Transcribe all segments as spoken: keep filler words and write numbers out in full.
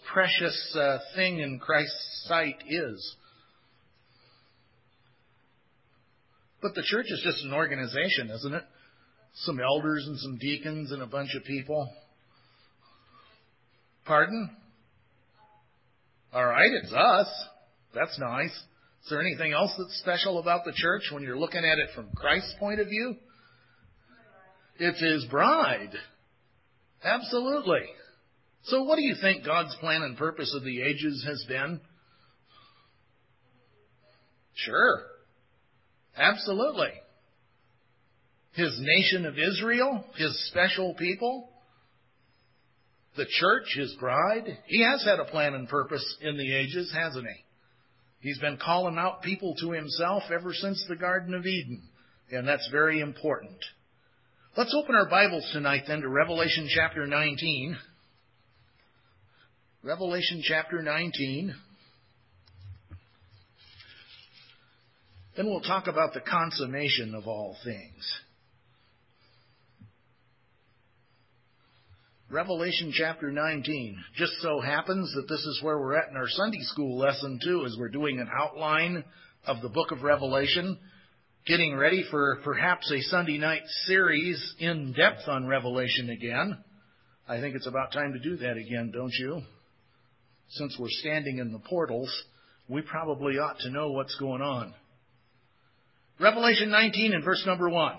precious uh, thing in Christ's sight is. But the church is just an organization, isn't it? Some elders and some deacons and a bunch of people. Pardon? All right, it's us. That's nice. Is there anything else that's special about the church when you're looking at it from Christ's point of view? It's His bride. Absolutely. So what do you think God's plan and purpose of the ages has been? Sure. Absolutely. His nation of Israel, His special people, the church, His bride. He has had a plan and purpose in the ages, hasn't He? He's been calling out people to Himself ever since the Garden of Eden. And that's very important. Let's open our Bibles tonight then to Revelation chapter nineteen. Revelation chapter nineteen. Then we'll talk about the consummation of all things. Revelation chapter nineteen. Just so happens that this is where we're at in our Sunday school lesson too, as we're doing an outline of the book of Revelation, getting ready for perhaps a Sunday night series in depth on Revelation again. I think it's about time to do that again, don't you? Since we're standing in the portals, we probably ought to know what's going on. Revelation nineteen and verse number one.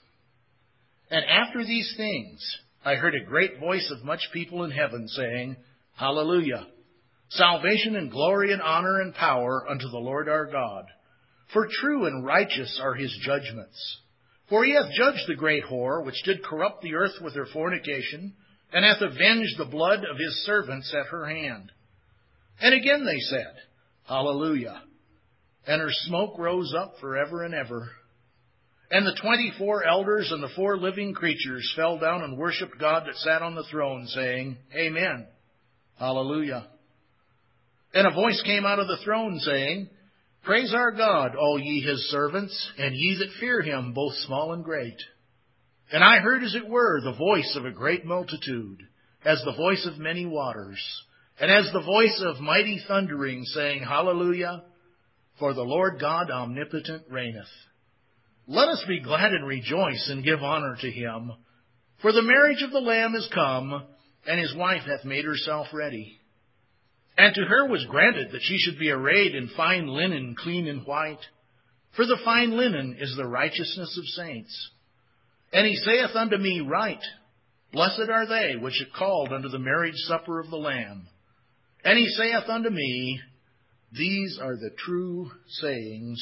And after these things, I heard a great voice of much people in heaven saying, Hallelujah! Salvation and glory and honor and power unto the Lord our God. For true and righteous are His judgments. For He hath judged the great whore, which did corrupt the earth with her fornication, and hath avenged the blood of His servants at her hand. And again they said, Hallelujah! And her smoke rose up forever and ever. And the twenty-four elders and the four living creatures fell down and worshipped God that sat on the throne, saying, Amen. Hallelujah. And a voice came out of the throne, saying, Praise our God, all ye His servants, and ye that fear Him, both small and great. And I heard, as it were, the voice of a great multitude, as the voice of many waters, and as the voice of mighty thundering, saying, Hallelujah, for the Lord God omnipotent reigneth. Let us be glad and rejoice and give honor to Him. For the marriage of the Lamb is come, and His wife hath made herself ready. And to her was granted that she should be arrayed in fine linen, clean and white. For the fine linen is the righteousness of saints. And He saith unto me, Write, Blessed are they which are called unto the marriage supper of the Lamb. And He saith unto me, These are the true sayings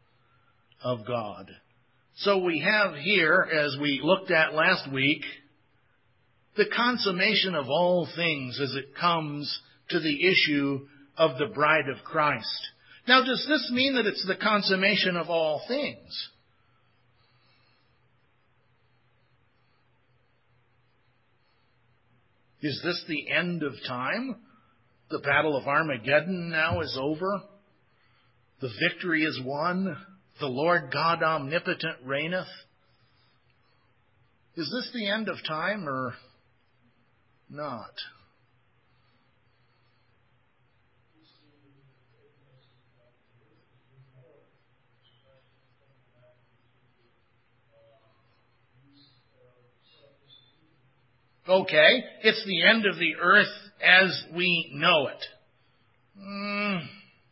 of God. So we have here, as we looked at last week, the consummation of all things as it comes to the issue of the bride of Christ. Now, does this mean that it's the consummation of all things? Is this the end of time? The battle of Armageddon now is over. The victory is won. The Lord God omnipotent reigneth. Is this the end of time or not? Okay, it's the end of the earth as we know it. Mm.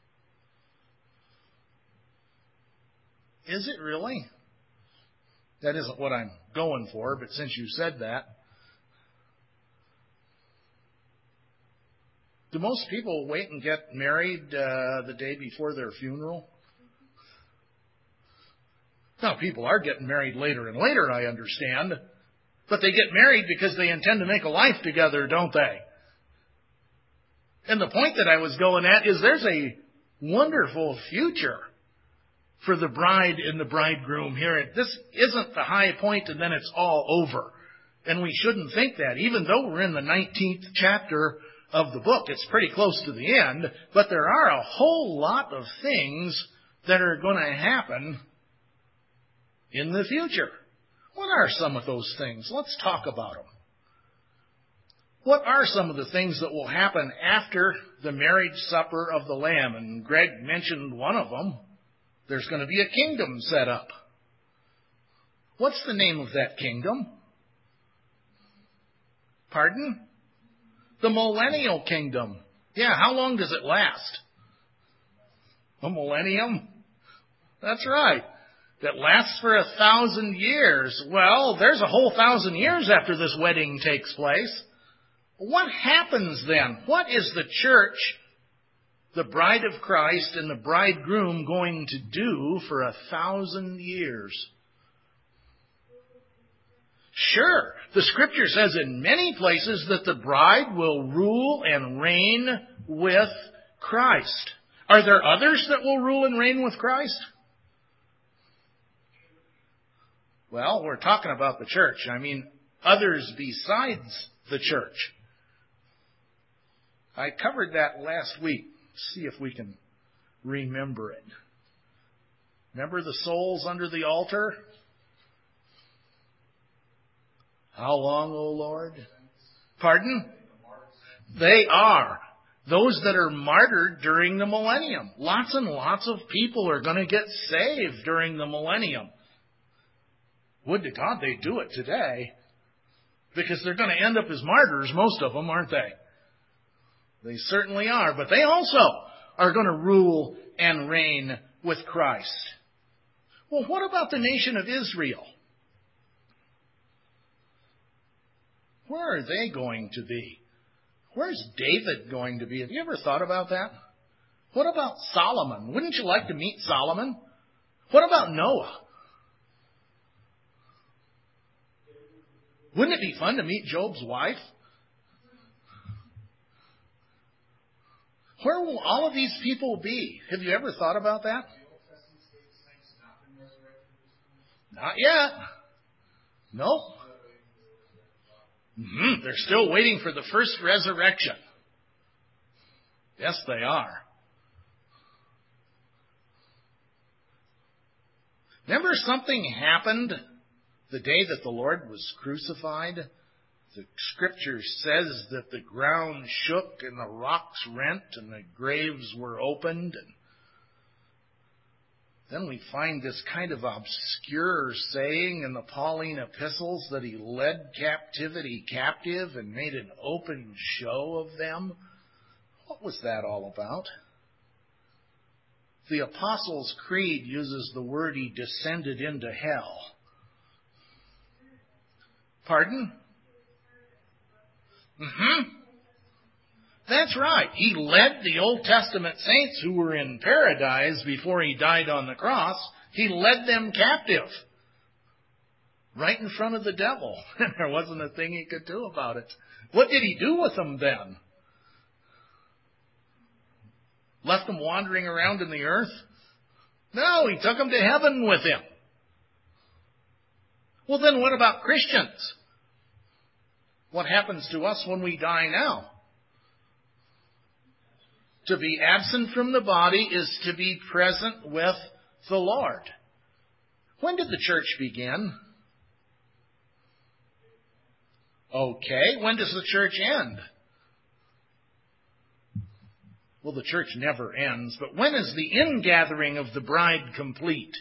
Is it really? That isn't what I'm going for, but since you said that. Do most people wait and get married uh, the day before their funeral? Now, people are getting married later and later, I understand. But they get married because they intend to make a life together, don't they? And the point that I was going at is there's a wonderful future for the bride and the bridegroom here. This isn't the high point and then it's all over. And we shouldn't think that. Even though we're in the nineteenth chapter of the book, it's pretty close to the end. But there are a whole lot of things that are going to happen in the future. What are some of those things? Let's talk about them. What are some of the things that will happen after the marriage supper of the Lamb? And Greg mentioned one of them. There's going to be a kingdom set up. What's the name of that kingdom? Pardon? The millennial kingdom. Yeah, how long does it last? A millennium? That's right. That lasts for a thousand years. Well, there's a whole thousand years after this wedding takes place. What happens then? What is the church, the bride of Christ, and the bridegroom going to do for a thousand years? Sure, the Scripture says in many places that the bride will rule and reign with Christ. Are there others that will rule and reign with Christ? Well, we're talking about the church. I mean, others besides the church. I covered that last week. See if we can remember it. Remember the souls under the altar? How long, O Lord? Pardon? They are. Those that are martyred during the millennium. Lots and lots of people are going to get saved during the millennium. Would to God they do it today. Because they're going to end up as martyrs, most of them, aren't they? They certainly are. But they also are going to rule and reign with Christ. Well, what about the nation of Israel? Where are they going to be? Where's David going to be? Have you ever thought about that? What about Solomon? Wouldn't you like to meet Solomon? What about Noah? Wouldn't it be fun to meet Job's wife? Where will all of these people be? Have you ever thought about that? Not yet. No. Mm-hmm. They're still waiting for the first resurrection. Yes, they are. Remember something happened the day that the Lord was crucified? The Scripture says that the ground shook and the rocks rent and the graves were opened. And then we find this kind of obscure saying in the Pauline epistles that he led captivity captive and made an open show of them. What was that all about? The Apostles' Creed uses the word he descended into hell. Pardon? Mm-hmm. That's right. He led the Old Testament saints who were in paradise before he died on the cross. He led them captive. Right in front of the devil. And there wasn't a thing he could do about it. What did he do with them then? Left them wandering around in the earth? No, he took them to heaven with him. Well, then what about Christians? What happens to us when we die now? To be absent from the body is to be present with the Lord. When did the church begin? Okay, when does the church end? Well, the church never ends, but when is the ingathering of the bride complete?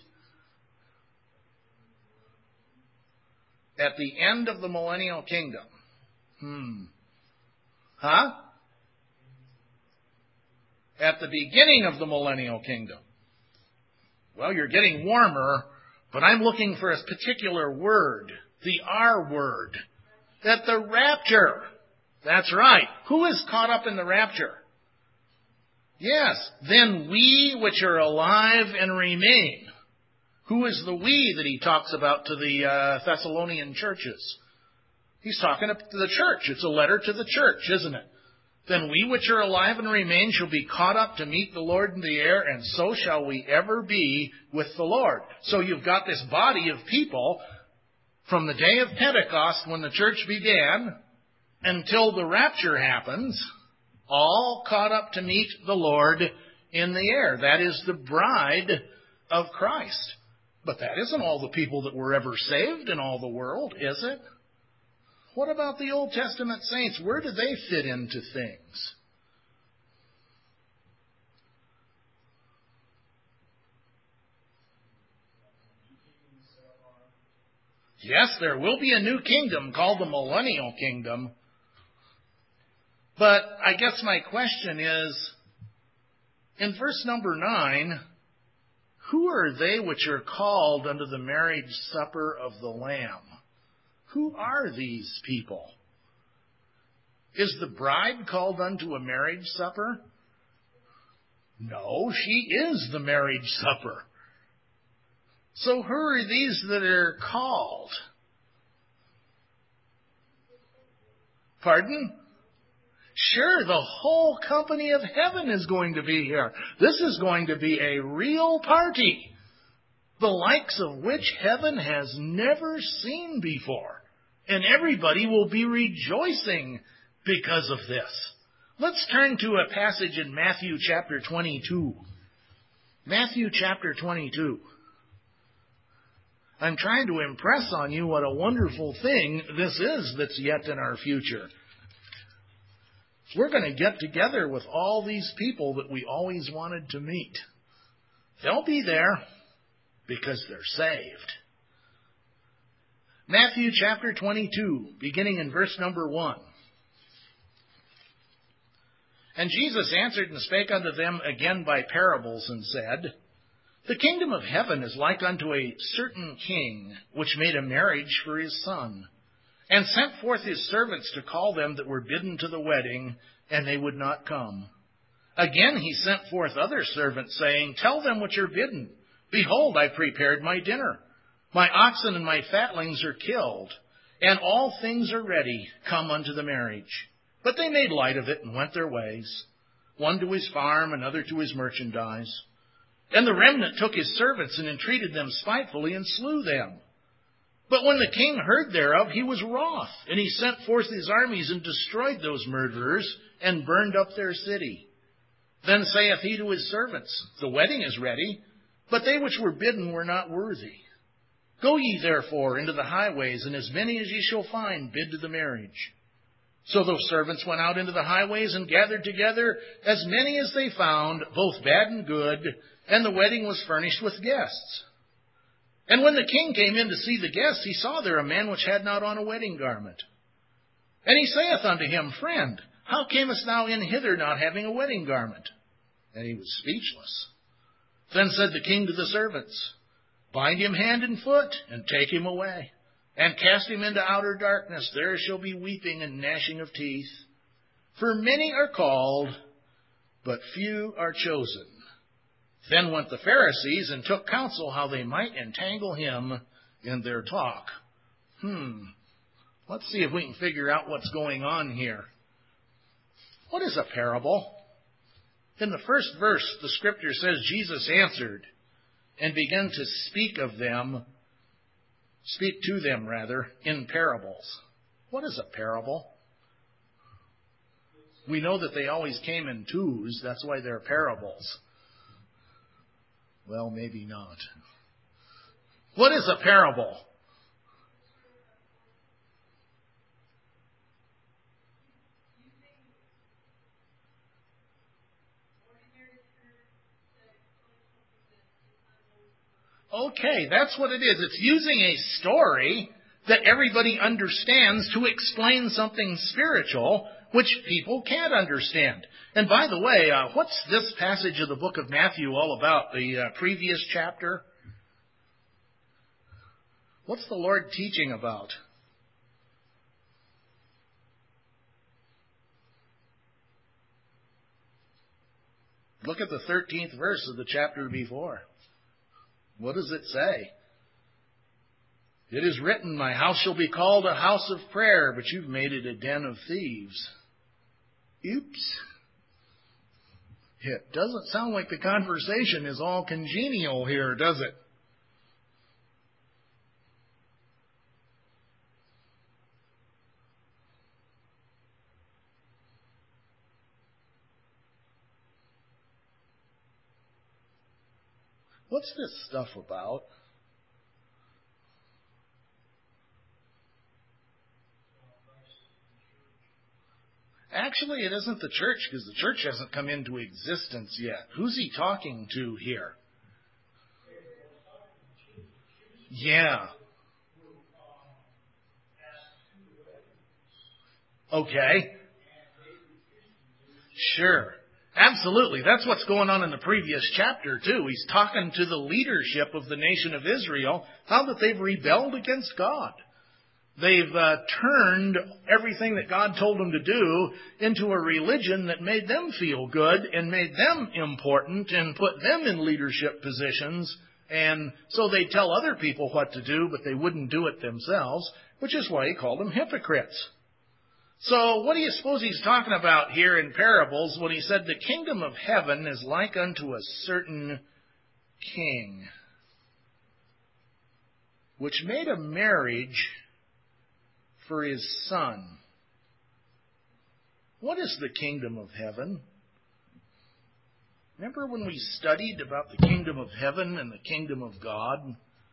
At the end of the millennial kingdom. Hmm. Huh? At the beginning of the millennial kingdom. Well, you're getting warmer, but I'm looking for a particular word. The R word. At the rapture. That's right. Who is caught up in the rapture? Yes. Then we which are alive and remain. Who is the we that he talks about to the uh, Thessalonian churches? He's talking to the church. It's a letter to the church, isn't it? Then we which are alive and remain shall be caught up to meet the Lord in the air, and so shall we ever be with the Lord. So you've got this body of people from the day of Pentecost when the church began until the rapture happens, all caught up to meet the Lord in the air. That is the bride of Christ. But that isn't all the people that were ever saved in all the world, is it? What about the Old Testament saints? Where do they fit into things? Yes, there will be a new kingdom called the Millennial Kingdom. But I guess my question is, in verse number nine, who are they which are called unto the marriage supper of the Lamb? Who are these people? Is the bride called unto a marriage supper? No, she is the marriage supper. So who are these that are called? Pardon? Sure, the whole company of heaven is going to be here. This is going to be a real party, the likes of which heaven has never seen before. And everybody will be rejoicing because of this. Let's turn to a passage in Matthew chapter twenty-two. Matthew chapter twenty-two. I'm trying to impress on you what a wonderful thing this is that's yet in our future. We're going to get together with all these people that we always wanted to meet. They'll be there because they're saved. Matthew chapter twenty-two, beginning in verse number one. And Jesus answered and spake unto them again by parables, and said, The kingdom of heaven is like unto a certain king, which made a marriage for his son, and sent forth his servants to call them that were bidden to the wedding, and they would not come. Again he sent forth other servants, saying, Tell them which are bidden, Behold, I prepared my dinner. My oxen and my fatlings are killed, and all things are ready. Come unto the marriage. But they made light of it and went their ways, one to his farm, another to his merchandise. And the remnant took his servants and entreated them spitefully and slew them. But when the king heard thereof, he was wroth, and he sent forth his armies and destroyed those murderers and burned up their city. Then saith he to his servants, The wedding is ready, but they which were bidden were not worthy. Go ye therefore into the highways, and as many as ye shall find, bid to the marriage. So those servants went out into the highways and gathered together as many as they found, both bad and good, and the wedding was furnished with guests. And when the king came in to see the guests, he saw there a man which had not on a wedding garment. And he saith unto him, Friend, how camest thou in hither not having a wedding garment? And he was speechless. Then said the king to the servants, Bind him hand and foot, and take him away, and cast him into outer darkness. There shall be weeping and gnashing of teeth. For many are called, but few are chosen. Then went the Pharisees and took counsel how they might entangle him in their talk. Hmm, let's see if we can figure out what's going on here. What is a parable? In the first verse, the scripture says Jesus answered and began to speak of them, speak to them rather, in parables. What is a parable? We know that they always came in twos. That's why they're parables. Well, maybe not. What is a parable? Okay, that's what it is. It's using a story that everybody understands to explain something spiritual which people can't understand. And by the way, uh, what's this passage of the book of Matthew all about, the uh, previous chapter? What's the Lord teaching about? Look at the thirteenth verse of the chapter before. What does it say? It is written, My house shall be called a house of prayer, but you've made it a den of thieves. Oops. It doesn't sound like the conversation is all congenial here, does it? What's this stuff about? Actually, it isn't the church, because the church hasn't come into existence yet. Who's he talking to here? Yeah. Okay. Sure. Absolutely. That's what's going on in the previous chapter, too. He's talking to the leadership of the nation of Israel, how that they've rebelled against God. They've uh, turned everything that God told them to do into a religion that made them feel good and made them important and put them in leadership positions. And so they tell other people what to do, but they wouldn't do it themselves, which is why he called them hypocrites. So what do you suppose he's talking about here in parables when he said the kingdom of heaven is like unto a certain king, which made a marriage for his son? What is the kingdom of heaven? Remember when we studied about the kingdom of heaven and the kingdom of God?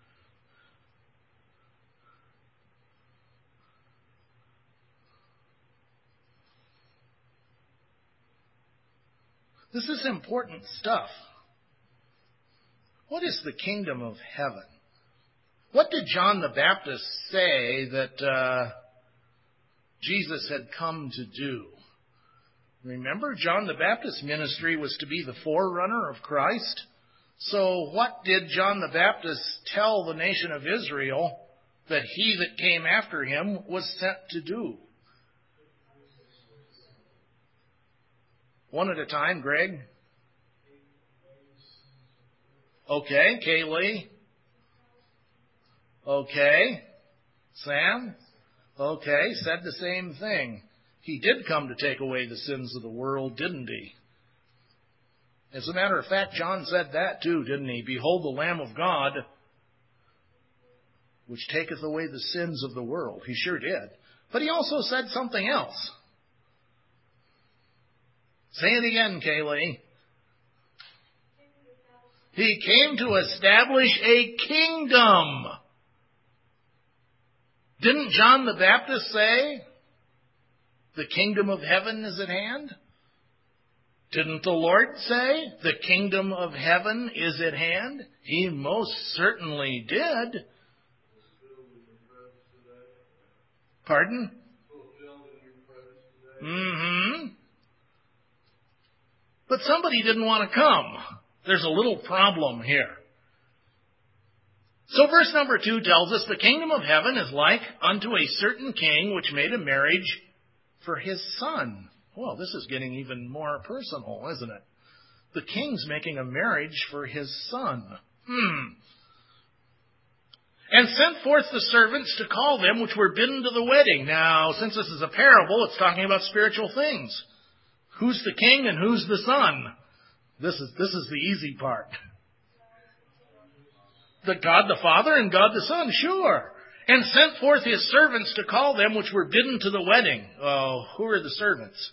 This is important stuff. What is the kingdom of heaven? What did John the Baptist say that uh, Jesus had come to do? Remember, John the Baptist's ministry was to be the forerunner of Christ. So what did John the Baptist tell the nation of Israel that he that came after him was sent to do? One at a time, Greg. Okay, Kaylee. Okay, Sam. Okay, said the same thing. He did come to take away the sins of the world, didn't he? As a matter of fact, John said that too, didn't he? Behold the Lamb of God, which taketh away the sins of the world. He sure did. But he also said something else. Say it again, Kaylee. He came to establish a kingdom. Didn't John the Baptist say, the kingdom of heaven is at hand? Didn't the Lord say, the kingdom of heaven is at hand? He most certainly did. Pardon? Mm-hmm. But somebody didn't want to come. There's a little problem here. So verse number two tells us the kingdom of heaven is like unto a certain king which made a marriage for his son. Well, this is getting even more personal, isn't it? The king's making a marriage for his son. Hmm. And sent forth the servants to call them which were bidden to the wedding. Now, since this is a parable, it's talking about spiritual things. Who's the king and who's the son? This is this is the easy part. The God the Father and God the Son, sure. And sent forth his servants to call them which were bidden to the wedding. Oh, who are the servants?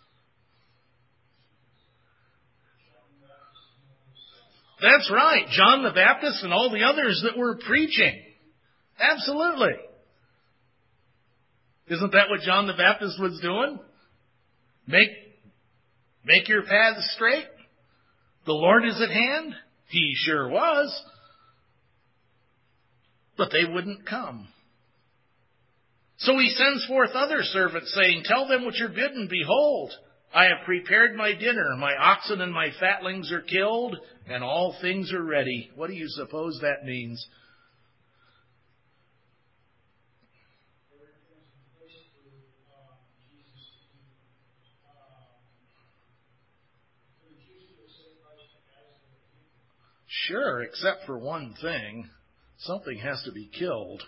That's right, John the Baptist and all the others that were preaching. Absolutely. Isn't that what John the Baptist was doing? Make Make your paths straight. The Lord is at hand. He sure was. But they wouldn't come. So he sends forth other servants, saying, tell them which are bidden, behold, I have prepared my dinner. My oxen and my fatlings are killed, and all things are ready. What do you suppose that means? Sure, except for one thing. Something has to be killed.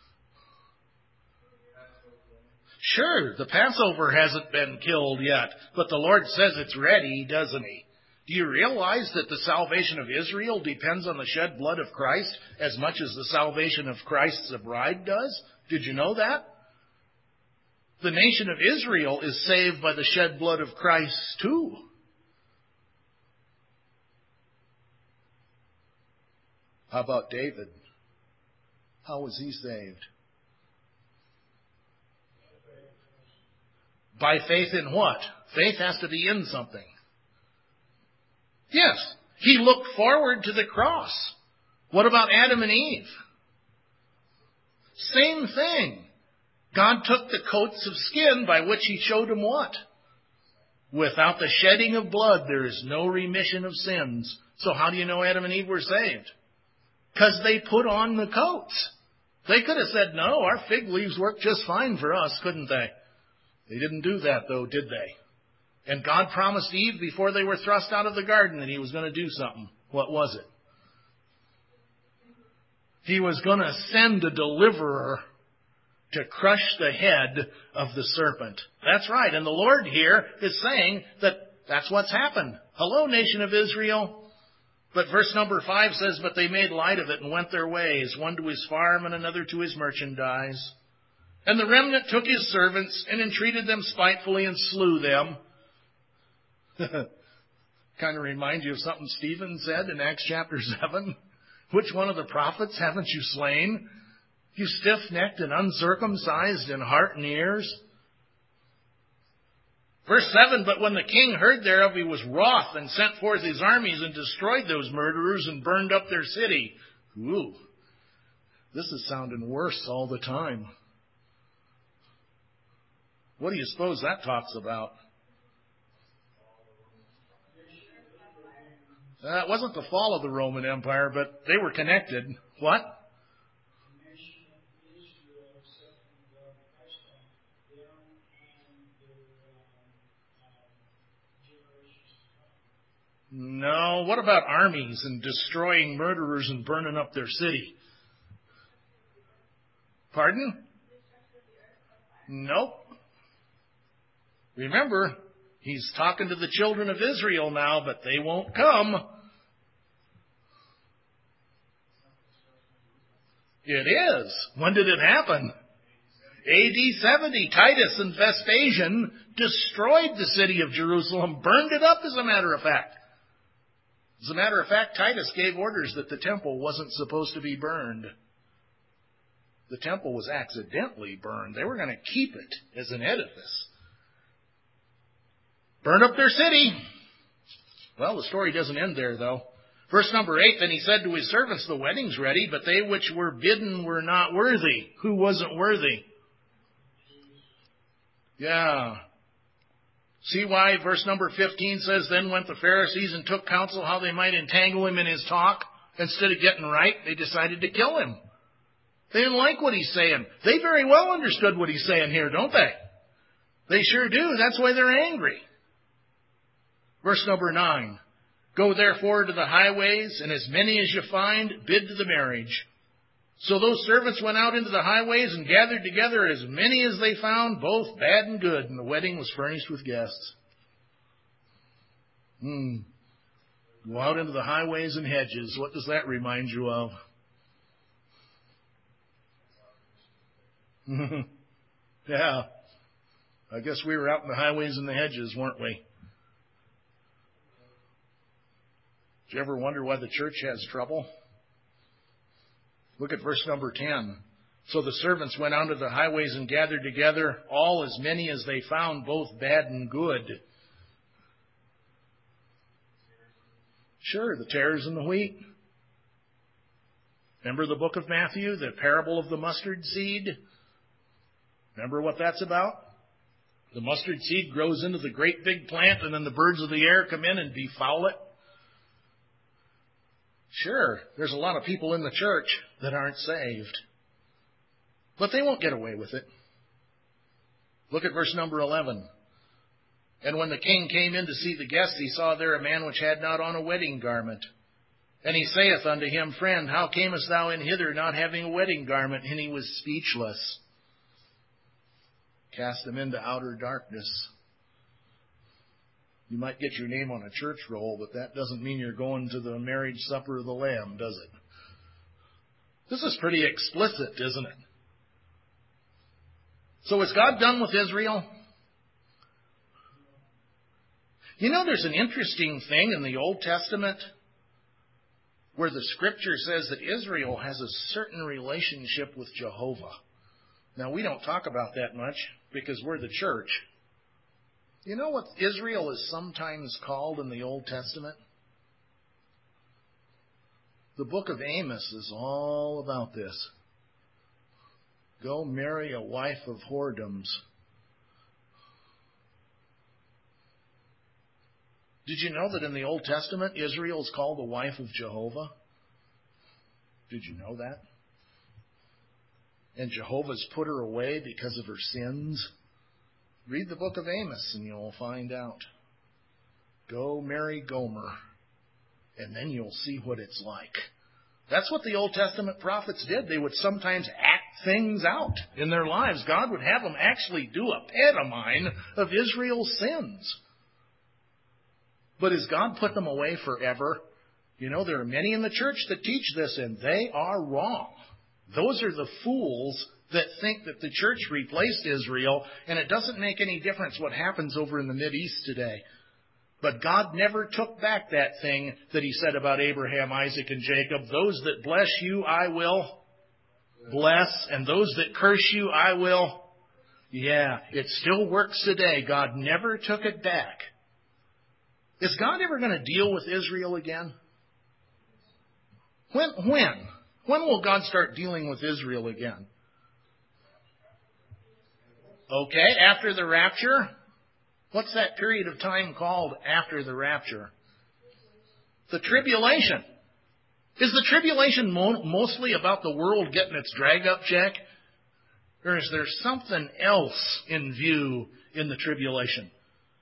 Sure, the Passover hasn't been killed yet, but the Lord says it's ready, doesn't he? Do you realize that the salvation of Israel depends on the shed blood of Christ as much as the salvation of Christ's bride does? Did you know that? The nation of Israel is saved by the shed blood of Christ too. How about David? How was he saved? By faith in what? Faith has to be in something. Yes, he looked forward to the cross. What about Adam and Eve? Same thing. God took the coats of skin by which he showed them what? Without the shedding of blood, there is no remission of sins. So how do you know Adam and Eve were saved? Because they put on the coats. They could have said, no, our fig leaves work just fine for us, couldn't they? They didn't do that, though, did they? And God promised Eve before they were thrust out of the garden that he was going to do something. What was it? He was going to send a deliverer to crush the head of the serpent. That's right. And the Lord here is saying that that's what's happened. Hello, nation of Israel. But verse number five says, but they made light of it and went their ways, one to his farm and another to his merchandise. And the remnant took his servants and entreated them spitefully and slew them. Kind of reminds you of something Stephen said in Acts chapter seven. Which one of the prophets haven't you slain? You stiff-necked and uncircumcised in heart and ears. Verse seven, but when the king heard thereof, he was wroth and sent forth his armies and destroyed those murderers and burned up their city. Ooh, this is sounding worse all the time. What do you suppose that talks about? Uh, it wasn't the fall of the Roman Empire, but they were connected. What? No. What about armies and destroying murderers and burning up their city? Pardon? Nope. Remember, he's talking to the children of Israel now, but they won't come. It is. When did it happen? A D seventy. Titus and Vespasian destroyed the city of Jerusalem, burned it up, as a matter of fact. As a matter of fact, Titus gave orders that the temple wasn't supposed to be burned. The temple was accidentally burned. They were going to keep it as an edifice. Burn up their city. Well, the story doesn't end there, though. Verse number eight, then he said to his servants, the wedding's ready, but they which were bidden were not worthy. Who wasn't worthy? Yeah. See why verse number fifteen says, then went the Pharisees and took counsel how they might entangle him in his talk. Instead of getting right, they decided to kill him. They didn't like what he's saying. They very well understood what he's saying here, don't they? They sure do. That's why they're angry. Verse number nine. Go therefore to the highways, and as many as you find, bid to the marriage. So those servants went out into the highways and gathered together as many as they found, both bad and good, and the wedding was furnished with guests. Hmm. Go out into the highways and hedges. What does that remind you of? Yeah. I guess we were out in the highways and the hedges, weren't we? Did you ever wonder why the church has trouble? Look at verse number ten. So the servants went out to the highways and gathered together, all as many as they found, both bad and good. Sure, the tares and the wheat. Remember the book of Matthew, the parable of the mustard seed? Remember what that's about? The mustard seed grows into the great big plant, and then the birds of the air come in and befoul it. Sure, there's a lot of people in the church that aren't saved. But they won't get away with it. Look at verse number eleven. And when the king came in to see the guests, he saw there a man which had not on a wedding garment. And he saith unto him, Friend, how camest thou in hither, not having a wedding garment? And he was speechless. Cast them into outer darkness. You might get your name on a church roll, but that doesn't mean you're going to the marriage supper of the Lamb, does it? This is pretty explicit, isn't it? So is God done with Israel? You know, there's an interesting thing in the Old Testament where the Scripture says that Israel has a certain relationship with Jehovah. Now, we don't talk about that much because we're the church. You know what Israel is sometimes called in the Old Testament? The book of Amos is all about this. Go marry a wife of whoredoms. Did you know that in the Old Testament, Israel is called the wife of Jehovah? Did you know that? And Jehovah's put her away because of her sins? Read the book of Amos and you'll find out. Go marry Gomer, and then you'll see what it's like. That's what the Old Testament prophets did. They would sometimes act things out in their lives. God would have them actually do a pantomime of Israel's sins. But has God put them away forever? You know, there are many in the church that teach this, and they are wrong. Those are the fools that think that the church replaced Israel, and it doesn't make any difference what happens over in the Mideast today. But God never took back that thing that he said about Abraham, Isaac, and Jacob. Those that bless you, I will bless, and those that curse you, I will. Yeah, it still works today. God never took it back. Is God ever going to deal with Israel again? When? When? When will God start dealing with Israel again? Okay, after the rapture? What's that period of time called after the rapture? The tribulation. Is the tribulation mo- mostly about the world getting its drag-up check? Or is there something else in view in the tribulation?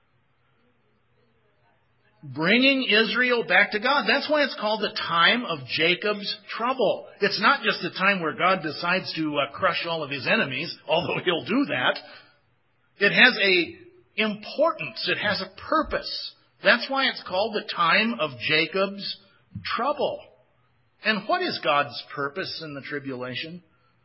Bringing Israel back to God. That's why it's called the time of Jacob's trouble. It's not just the time where God decides to uh, crush all of his enemies, although he'll do that. It has a importance. It has a purpose. That's why it's called the time of Jacob's trouble. And what is God's purpose in the tribulation?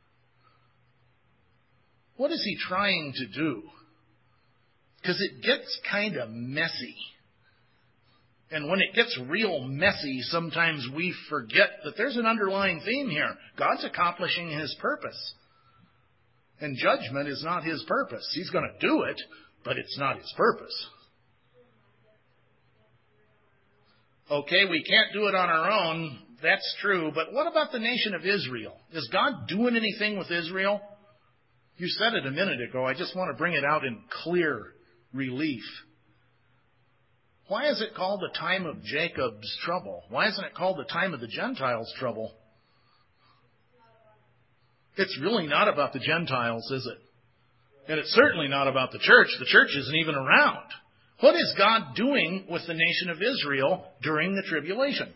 What is he trying to do? Because it gets kind of messy. And when it gets real messy, sometimes we forget that there's an underlying theme here. God's accomplishing his purpose. And judgment is not his purpose. He's going to do it, but it's not his purpose. Okay, we can't do it on our own. That's true. But what about the nation of Israel? Is God doing anything with Israel? You said it a minute ago. I just want to bring it out in clear relief. Why is it called the time of Jacob's trouble? Why isn't it called the time of the Gentiles' trouble? It's really not about the Gentiles, is it? And it's certainly not about the church. The church isn't even around. What is God doing with the nation of Israel during the tribulation?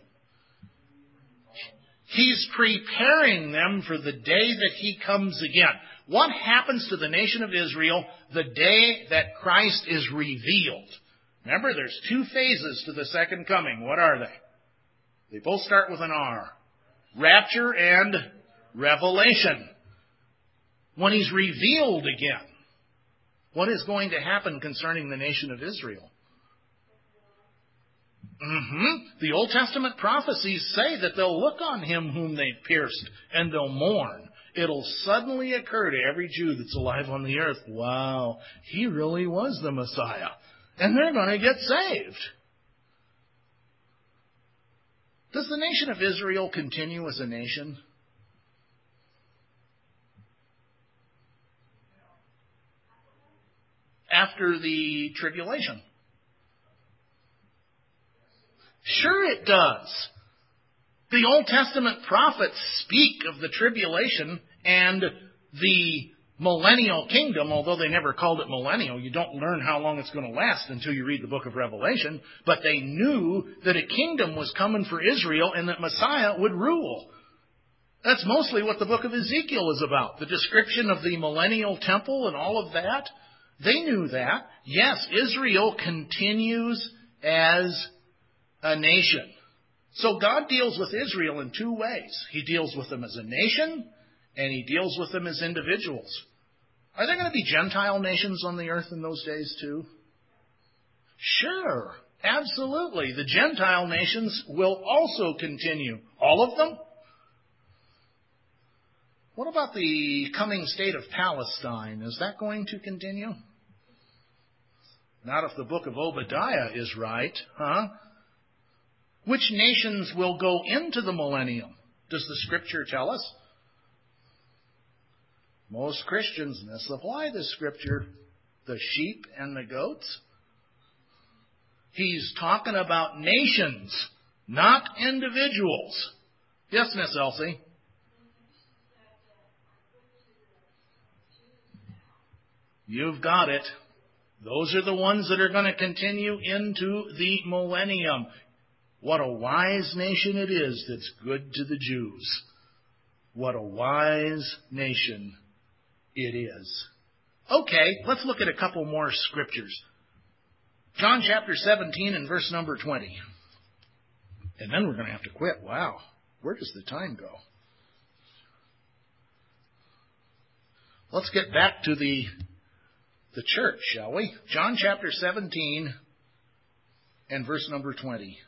He's preparing them for the day that he comes again. What happens to the nation of Israel the day that Christ is revealed? Remember, there's two phases to the second coming. What are they? They both start with an R. Rapture and revelation. When he's revealed again, what is going to happen concerning the nation of Israel? Mm-hmm. The Old Testament prophecies say that they'll look on him whom they pierced, and they'll mourn. It'll suddenly occur to every Jew that's alive on the earth, wow, he really was the Messiah. And they're going to get saved. Does the nation of Israel continue as a nation? After the tribulation? Sure it does. The Old Testament prophets speak of the tribulation and the millennial kingdom, although they never called it millennial. You don't learn how long it's going to last until you read the book of Revelation. But they knew that a kingdom was coming for Israel and that Messiah would rule. That's mostly what the book of Ezekiel is about. The description of the millennial temple and all of that. They knew that. Yes, Israel continues as a nation. So God deals with Israel in two ways. He deals with them as a nation, and he deals with them as individuals. Are there going to be Gentile nations on the earth in those days too? Sure, absolutely. The Gentile nations will also continue. All of them? What about the coming state of Palestine? Is that going to continue? Not if the book of Obadiah is right, huh? Which nations will go into the millennium? Does the Scripture tell us? Most Christians misapply the Scripture. The sheep and the goats. He's talking about nations, not individuals. Yes, Miss Elsie? You've got it. Those are the ones that are going to continue into the millennium. What a wise nation it is that's good to the Jews. What a wise nation it is. Okay, let's look at a couple more scriptures. John chapter seventeen and verse number twenty. And then we're going to have to quit. Wow, where does the time go? Let's get back to the, the church, shall we? John chapter seventeen and verse number twenty.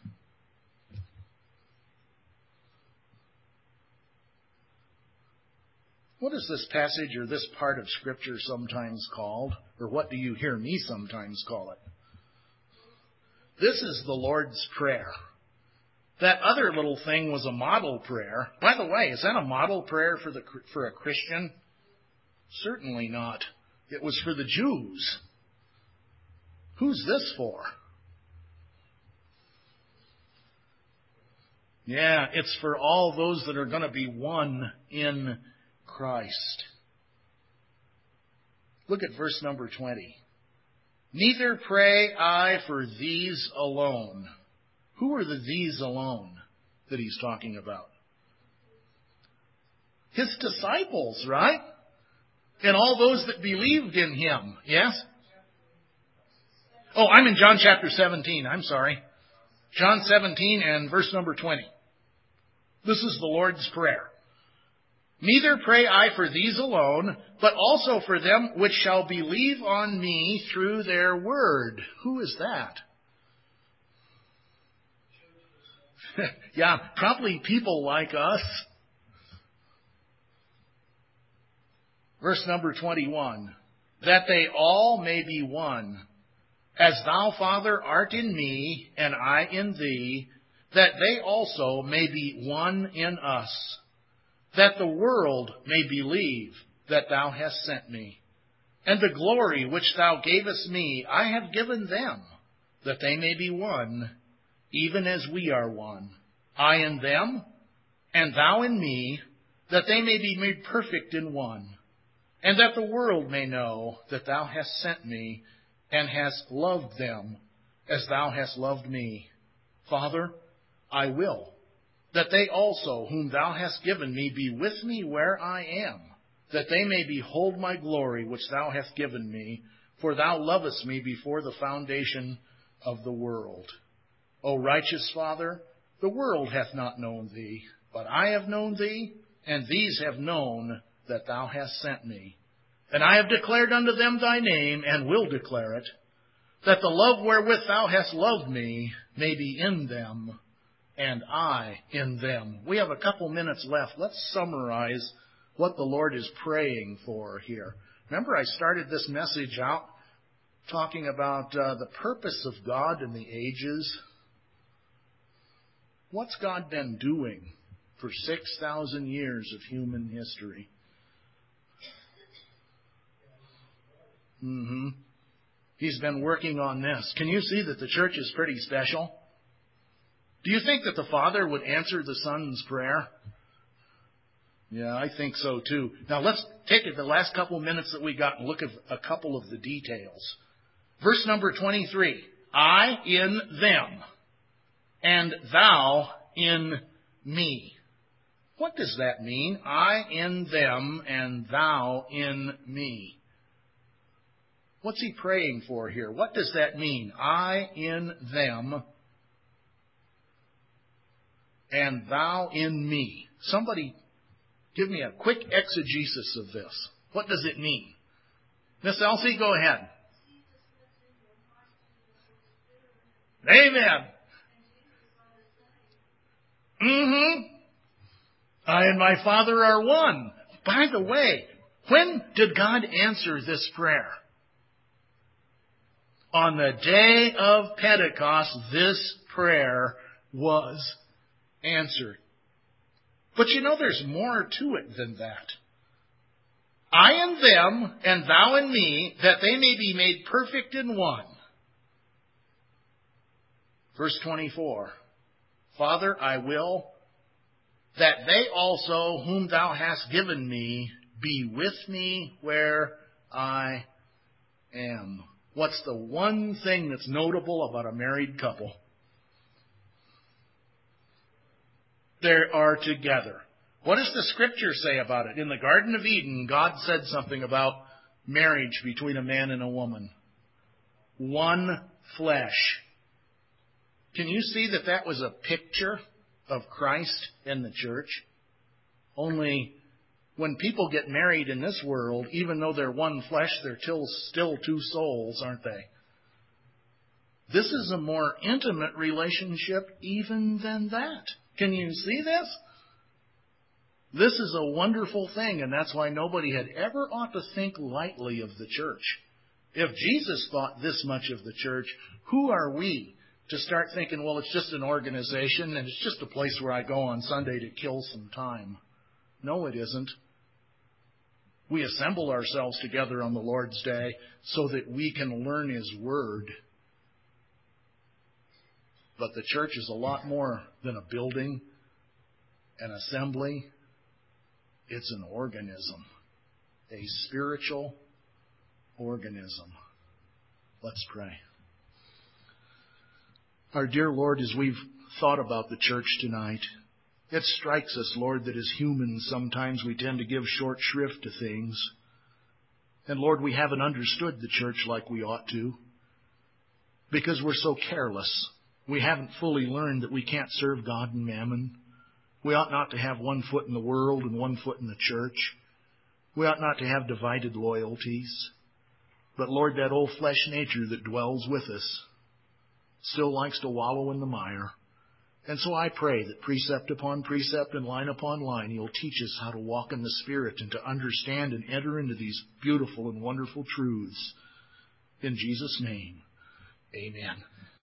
What is this passage or this part of Scripture sometimes called? Or what do you hear me sometimes call it? This is the Lord's Prayer. That other little thing was a model prayer. By the way, is that a model prayer for the for a Christian? Certainly not. It was for the Jews. Who's this for? Yeah, it's for all those that are going to be one in Christ. Look at verse number twenty. Neither pray I for these alone. Who are the these alone that he's talking about? His disciples, right? And all those that believed in him. Yes? Oh, I'm in John chapter seventeen. I'm sorry. John seventeen and verse number twenty. This is the Lord's Prayer. Neither pray I for these alone, but also for them which shall believe on me through their word. Who is that? Yeah, probably people like us. Verse number twenty-one. That they all may be one, as thou, Father, art in me, and I in thee, that they also may be one in us, that the world may believe that thou hast sent me. And the glory which thou gavest me, I have given them, that they may be one, even as we are one. I in them, and thou in me, that they may be made perfect in one, and that the world may know that thou hast sent me, and hast loved them as thou hast loved me. Father, I will that they also, whom thou hast given me, be with me where I am, that they may behold my glory which thou hast given me, for thou lovest me before the foundation of the world. O righteous Father, the world hath not known thee, but I have known thee, and these have known that thou hast sent me. And I have declared unto them thy name, and will declare it, that the love wherewith thou hast loved me may be in them, and I in them. We have a couple minutes left. Let's summarize what the Lord is praying for here. Remember, I started this message out talking about uh, the purpose of God in the ages. What's God been doing for six thousand years of human history? Mm-hmm. He's been working on this. Can you see that the church is pretty special? Do you think that the Father would answer the Son's prayer? Yeah, I think so too. Now let's take it the last couple minutes that we got and look at a couple of the details. Verse number twenty-three. I in them, and thou in me. What does that mean? I in them, and thou in me. What's he praying for here? What does that mean? I in them, and thou in me. Somebody give me a quick exegesis of this. What does it mean? Miss Elsie, go ahead. Amen. Mm-hmm. I and my Father are one. By the way, when did God answer this prayer? On the day of Pentecost, this prayer was answered. But you know, there's more to it than that. I and them, and thou and me, that they may be made perfect in one. Verse twenty-four. Father, I will that they also, whom thou hast given me, be with me where I am. What's the one thing that's notable about a married couple? They are together. What does the Scripture say about it? In the Garden of Eden, God said something about marriage between a man and a woman. One flesh. Can you see that that was a picture of Christ and the church? Only when people get married in this world, even though they're one flesh, they're still, still two souls, aren't they? This is a more intimate relationship even than that. Can you see this? This is a wonderful thing, and that's why nobody had ever ought to think lightly of the church. If Jesus thought this much of the church, who are we to start thinking, well, it's just an organization and it's just a place where I go on Sunday to kill some time? No, it isn't. We assemble ourselves together on the Lord's Day so that we can learn His Word. But the church is a lot more than a building, an assembly. It's an organism, a spiritual organism. Let's pray. Our dear Lord, as we've thought about the church tonight, it strikes us, Lord, that as humans sometimes we tend to give short shrift to things. And Lord, we haven't understood the church like we ought to because we're so careless. We haven't fully learned that we can't serve God and mammon. We ought not to have one foot in the world and one foot in the church. We ought not to have divided loyalties. But Lord, that old flesh nature that dwells with us still likes to wallow in the mire. And so I pray that precept upon precept and line upon line, You'll teach us how to walk in the Spirit and to understand and enter into these beautiful and wonderful truths. In Jesus' name, amen.